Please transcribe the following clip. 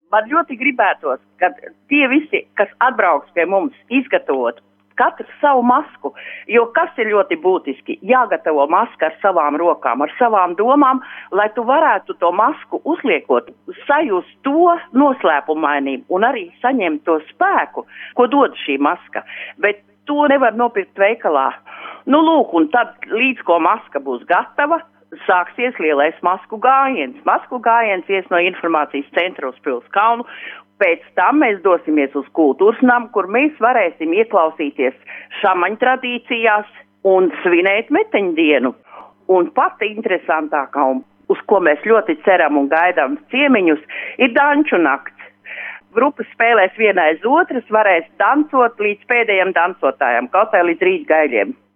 Man ļoti gribētos, ka tie visi, kas atbrauks pie mums, izgatavot katru savu masku, jo kas ir ļoti būtiski, jāgatavo maska ar savām rokām, ar savām domām, lai tu varētu to masku uzliekot, sajust to noslēpumainību un arī saņemt to spēku, ko dod šī maska. Bet to nevar nopirkt veikalā. Nu lūk, un tad līdz ko maska būs gatava, sāksies lielais masku gājiens. Masku gājiens ies no informācijas centra uz Pilskalnu. Pēc tam mēs dosimies uz kultūras namu, kur mēs varēsim ieklausīties šamaņu tradīcijās un svinēt meteņdienu. Un pati interesantākā, un uz ko mēs ļoti ceram un gaidām ciemiņus, ir danču nakts. Grupas spēlēs viena aiz otras, varēs dancot līdz pēdējiem dancotājiem, kaut vai līdz rīt gaļiem.